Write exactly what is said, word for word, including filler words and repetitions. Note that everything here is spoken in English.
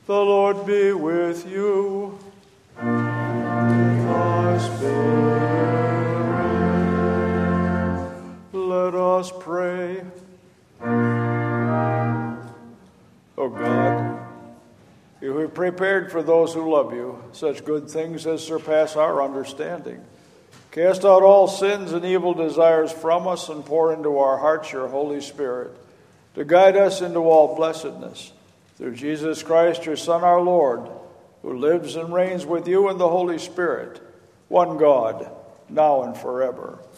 The Lord be with you. With thy spirit. Let us pray. O God, you have prepared for those who love you such good things as surpass our understanding. Cast out all sins and evil desires from us and pour into our hearts your Holy Spirit to guide us into all blessedness. Through Jesus Christ, your Son, our Lord, who lives and reigns with you in the Holy Spirit, one God, now and forever.